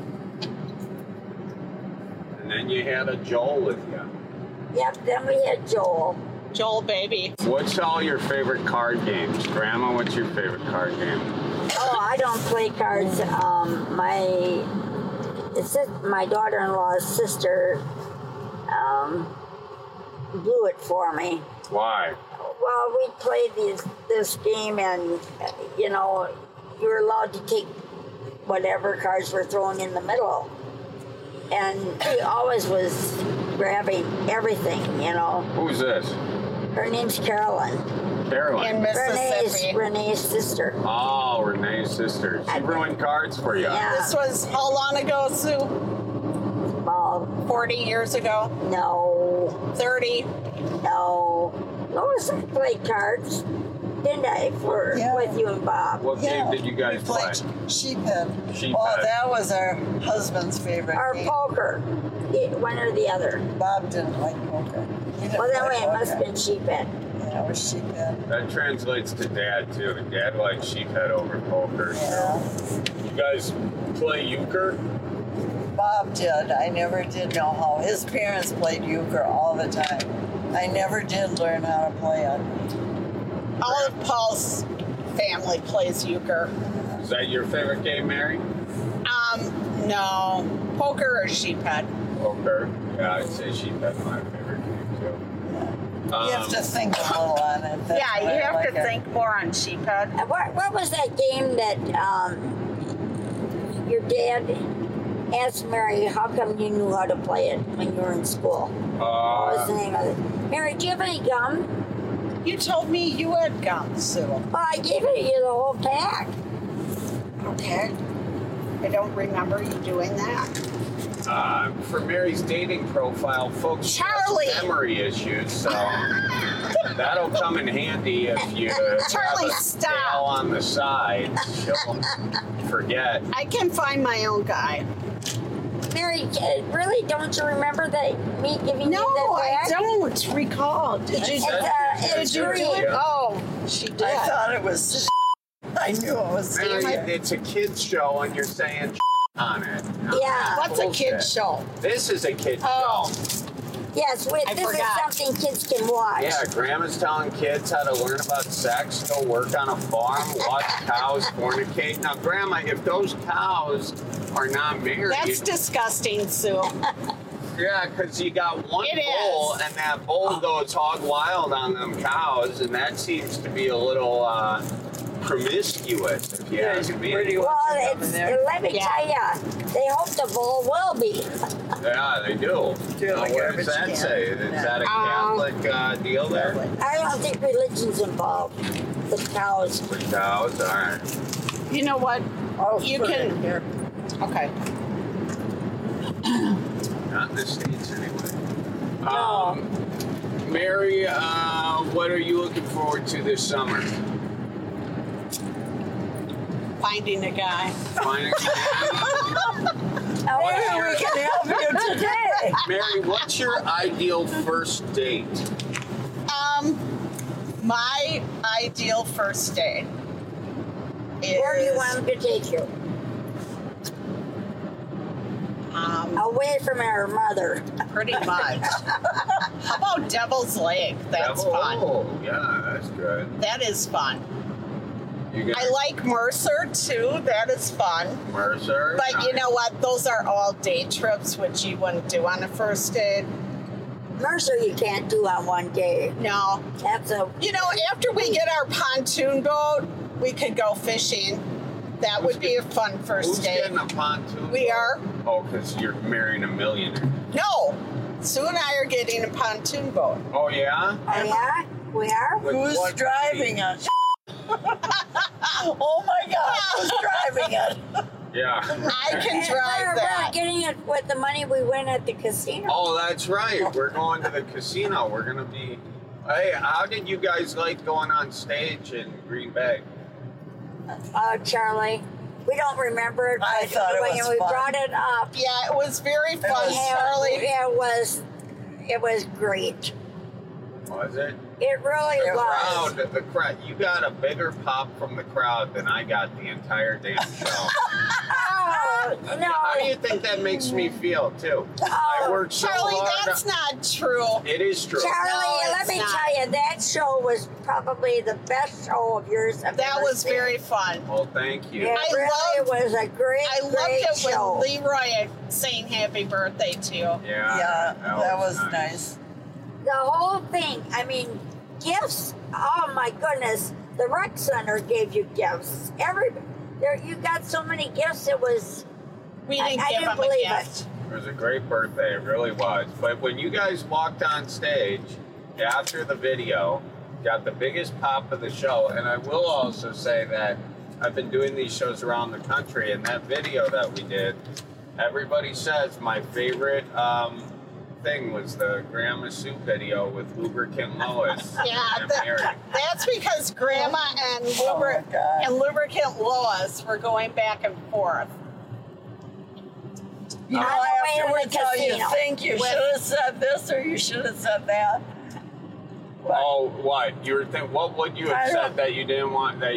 And then you had a Joel with you. Yep, then we had Joel. Joel, baby. What's all your favorite card games? Grandma, what's your favorite card game? Oh, I don't play cards. My daughter-in-law's sister blew it for me. Why? Well, we played this game, and you know, you were allowed to take whatever cards were thrown in the middle, and he always was grabbing everything. You know. Who's this? Her name's Carolyn. Carolyn. In Mississippi. Renee's sister. Oh, Renee's sister. She ruined cards for you. Yeah. This was how long ago, Sue? About 40 years ago? No. 30? No. Lois, I played cards, didn't I, with you and Bob? What game did you guys play? Sheephead. Sheephead. Oh, that was our husband's favorite Or game. poker. One or the other. Bob didn't like poker. Well, that way it must have been sheephead. Yeah, it was sheephead. That translates to Dad, too. Dad likes sheephead over poker. Yeah. So. You guys play euchre? Bob did. I never did know how. His parents played euchre all the time. I never did learn how to play it. All of Paul's family plays euchre. Is that your favorite game, Mary? No. Poker or sheephead? Poker. Yeah, I'd say sheephead's my favorite game, too. You have to think a little on it. That's Yeah, why you I have like to it. think more on sheephead. What was that game that your dad asked Mary, how come you knew how to play it when you were in school? What was the name of it? Mary, do you have any gum? You told me you had gum, Sue. Well, I gave it you the whole pack. Okay. I don't remember you doing that. For Mary's dating profile, folks Charlie! have memory issues, so that'll come in handy if you Charlie, have a stop. scale on the side. She'll forget. I can find my own guy. Mary, really, don't you remember me giving No, you that I pack? don't recall. Did you? It's Did you do it? Oh, she did. I thought it was. I knew it was. Mary, it's a kid's show, and you're saying on it. Yeah. What's a kid's show? This is a kid's Oh. show. Yes, this forgot. is something kids can watch. Yeah, Grandma's telling kids how to learn about sex, go work on a farm, watch cows fornicate. Now, Grandma, if those cows are not married... That's disgusting, Sue. Yeah, because you got one It bull, is. and that bull goes hog wild on them cows, and that seems to be a little promiscuous, if you ask me. Well, let me tell you, they hope the bull will be. Yeah, they do. Do Now, like what garbage does that can. say? Is that a Catholic deal there? I don't think religion's involved with cows. For cows? All right. You know what? You put it can. here. Okay. Not in the States, anyway. Mary, what are you looking forward to this summer? Finding a guy. Finding a guy? Maybe we can help you today. Mary, what's your ideal first date? My ideal first date is... Where do you want him to take you? Away from our mother. Pretty much. How about Devil's Lake? That's fun. Oh, yeah, that's good. That is fun. I like Mercer, too. That is fun. Mercer? But you know what? Those are all day trips, which you wouldn't do on a first date. Mercer you can't do on one day. No. That's a... You know, after we get our pontoon boat, we could go fishing. That would be a fun first date. Who's getting a pontoon We are. Oh, because you're marrying a millionaire. No. Sue and I are getting a pontoon boat. Oh, yeah? Oh, yeah? We are? Who's driving us? Oh, my God. Who's driving it? Yeah. I can drive that. We're getting it with the money we win at the casino. Oh, that's right. We're going to the casino. We're going to be... Hey, how did you guys like going on stage in Green Bay? Charlie, we don't remember it. I thought it when was we fun. brought it up. Yeah, it was very fun, Charlie. It was great. Was it? It really was. The crowd. You got a bigger pop from the crowd than I got the entire damn show. Oh, no. How do you think that makes me feel, too? I worked so Charlie, hard. that's not true. It is true. Charlie, let me tell you, that show was probably the best show of yours I've That ever was seen. very fun. Well, thank you. It was a great, I loved great it show. when Leroy saying happy birthday to you. Yeah, that was nice. The whole thing, I mean, gifts, oh my goodness. The rec center gave you gifts. You got so many gifts, it was... We I didn't give didn't him a believe gift. It was a great birthday. It really was. But when you guys walked on stage after the video, got the biggest pop of the show. And I will also say that I've been doing these shows around the country, and that video that we did, everybody says my favorite thing was the Grandma Soup video with Lubricant Lois. Yeah, and Mary. that's because Grandma and Lubricant Lois were going back and forth. You know, afterwards how you think you should have said this or you should have said that. Oh, what? You were what would you have said that you didn't want to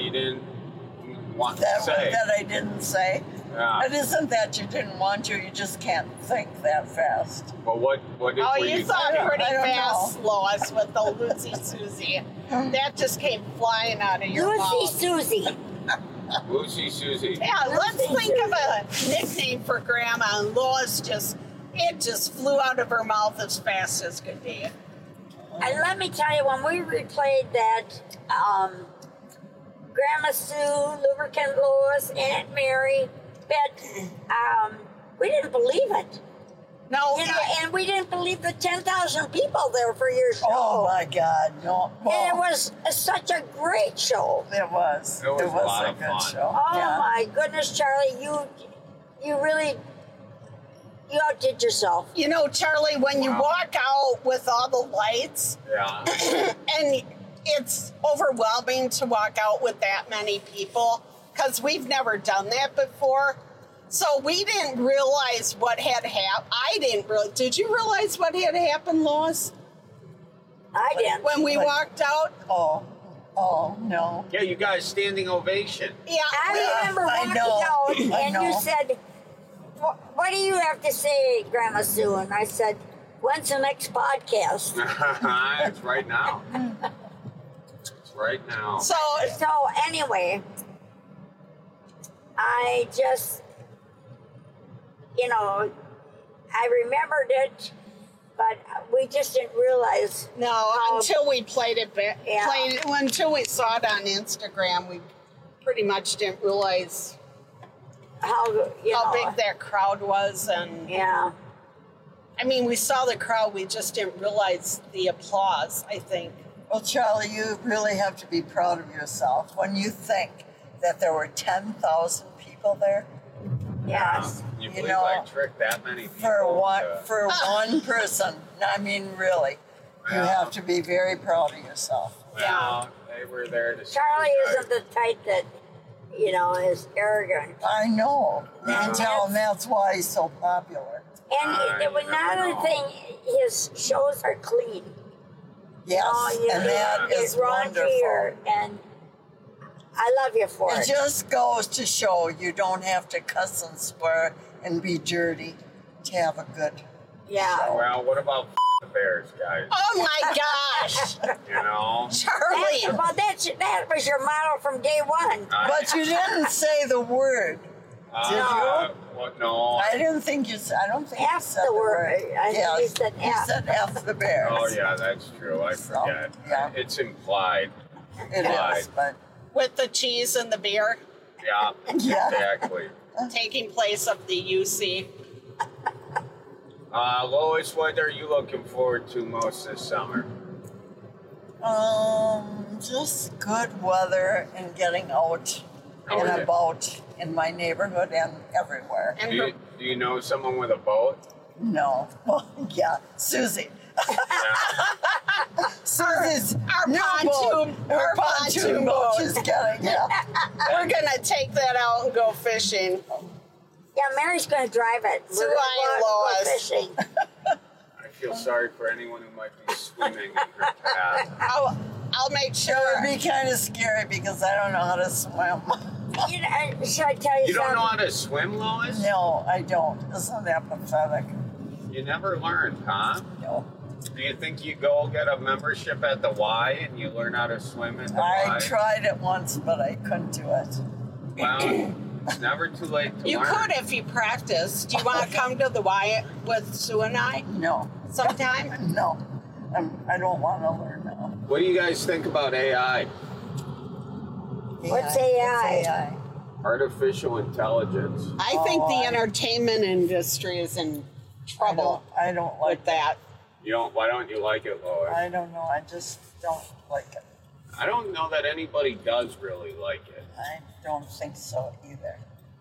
say? That I didn't say. Yeah. It isn't that you didn't want to, you just can't think that fast. Well, what were you thought thinking? pretty I don't fast, know. Lois, with the Lucy Susie. That just came flying out of your mouth. Lucy Susie. Lucy Susie. Yeah, let's think of a nickname for Grandma, and Lois just flew out of her mouth as fast as could be. And let me tell you, when we replayed that, Grandma Sue, Lubricant Lois, Aunt Mary, Bet, we didn't believe it. No, and we didn't believe the 10,000 people there for your show. Oh my God, no! And it was such a great show. It was. It was a lot a of good fun. show. Oh my goodness, Charlie, you really outdid yourself. You know, Charlie, when you walk out with all the lights, and it's overwhelming to walk out with that many people because we've never done that before. So we didn't realize what had happened. I didn't really. Did you realize what had happened, Lois? I did. When we walked out? Oh, no. Yeah, you guys standing ovation. Yeah, I remember walking out, and you said, "What do you have to say, Grandma Sue?" And I said, "When's the next podcast?" It's right now. It's right now. So anyway, I just, I remembered it, but we just didn't realize. No, until we played it back. Until we saw it on Instagram, we pretty much didn't realize how big that crowd was. And yeah. I mean, we saw the crowd, we just didn't realize the applause, I think. Well, Charlie, you really have to be proud of yourself when you think that there were 10,000 people there. Yes. You believe I tricked that many people? For one person. I mean, really. You have to be very proud of yourself. Well, they were there to Charlie isn't the type that, is arrogant. I know. And tell him that's why he's so popular. And another thing, his shows are clean. Yes, and that is wonderful. And I love you for it. It just goes to show you don't have to cuss and swear and be dirty to have a good show. Well, what about the Bears, guys? Oh my gosh! Charlie. That was your motto from day one. But you didn't say the word. Did you? What? No. I didn't think you said. I don't think you said the word. I think you said You F. said F the Bears. Oh yeah, that's true. I forget. Yeah. It's implied. It is, but With the cheese and the beer. Yeah. Yeah. Exactly. Taking place of the UC. Lois, what are you looking forward to most this summer? Just good weather and getting out and about in my neighborhood and everywhere. Do you know someone with a boat? No. Well, yeah, Susie. Susie's Our new pontoon, boat. Her pontoon boat she's getting. Yeah. We're gonna take that out and go fishing. Yeah, Mary's going to drive it. So I, Lois. Fishing. I feel sorry for anyone who might be swimming in her path. I'll make sure. It would be kind of scary because I don't know how to swim. Should I tell you You don't something? know how to swim, Lois? No, I don't. Isn't that pathetic? You never learned, huh? No. Do you think you go get a membership at the Y and you learn how to swim at the Y? I tried it once, but I couldn't do it. Well, it's never too late to You learn. could if you practiced. Do you want to come to the Y with Sue and I? No. Sometime? No. I don't want to learn now. What do you guys think about AI? What's AI? Artificial intelligence. I think the entertainment industry is in trouble. I don't like that. You don't? Why don't you like it, Lois? I don't know. I just don't like it. I don't know that anybody does really like it. I don't think so either.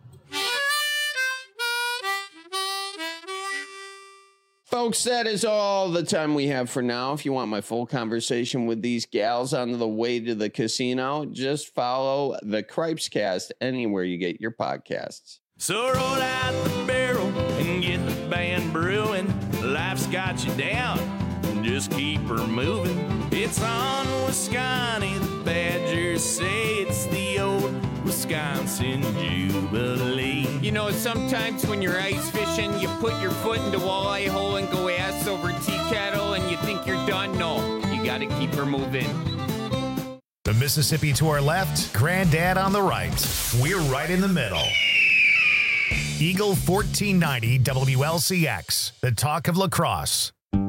Folks, that is all the time we have for now. If you want my full conversation with these gals on the way to the casino, just follow the Cripescast anywhere you get your podcasts. So roll out the barrel and get the band brewing. Life's got you down, just keep her moving. It's on Wisconsin, the Badgers say it's the old Wisconsin Jubilee. You know, sometimes when you're ice fishing, you put your foot in the walleye hole and go ass over tea kettle and you think you're done. No, you gotta keep her moving. The Mississippi to our left, Granddad on the right. We're right in the middle. Eagle 1490 WLCX, the talk of lacrosse.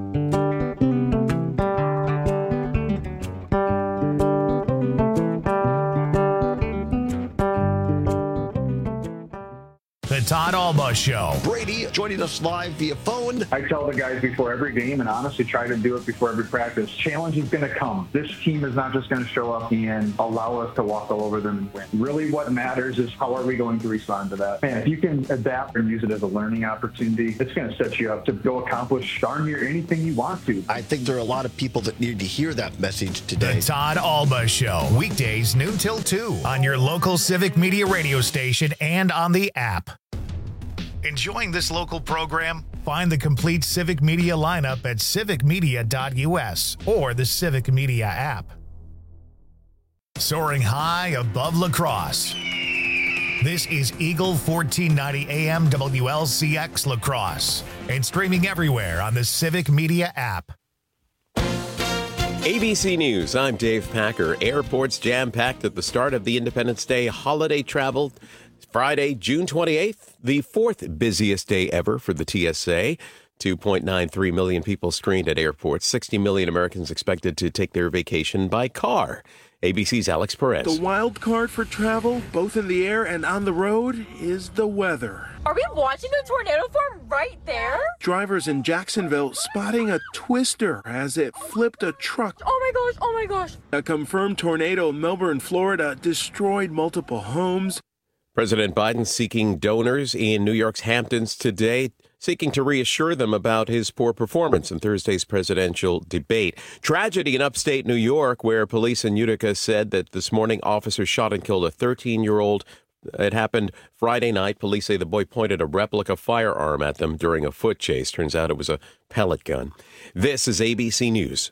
The Todd Alba Show. Brady joining us live via phone. I tell the guys before every game, and honestly try to do it before every practice, challenge is going to come. This team is not just going to show up and allow us to walk all over them and win. Really what matters is how are we going to respond to that. And if you can adapt and use it as a learning opportunity, it's going to set you up to go accomplish darn near anything you want to. I think there are a lot of people that need to hear that message today. The Todd Alba Show, weekdays noon till 2 on your local Civic Media radio station and on the app. Enjoying this local program? Find the complete Civic Media lineup at civicmedia.us or the Civic Media app. Soaring high above lacrosse. This is Eagle 1490 AM WLCX Lacrosse and streaming everywhere on the Civic Media app. ABC News, I'm Dave Packer. Airports jam-packed at the start of the Independence Day holiday travel. Friday, June 28th, the fourth busiest day ever for the TSA. 2.93 million people screened at airports. 60 million Americans expected to take their vacation by car. ABC's Alex Perez. The wild card for travel, both in the air and on the road, is the weather. Are we watching a tornado form right there? Drivers in Jacksonville spotting a twister as it flipped a truck. Oh my gosh, oh my gosh. A confirmed tornado in Melbourne, Florida, destroyed multiple homes. President Biden seeking donors in New York's Hamptons today. seeking to reassure them about his poor performance in Thursday's presidential debate. Tragedy in upstate New York, where police in Utica said that this morning officers shot and killed a 13-year-old. It happened Friday night. Police say the boy pointed a replica firearm at them during a foot chase. Turns out it was a pellet gun. This is ABC News.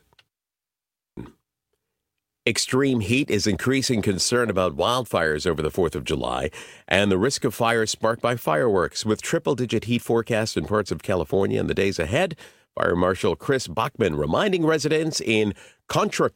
Extreme heat is increasing concern about wildfires over the 4th of July and the risk of fires sparked by fireworks. With triple-digit heat forecast in parts of California in the days ahead, Fire Marshal Chris Bachman reminding residents in Contra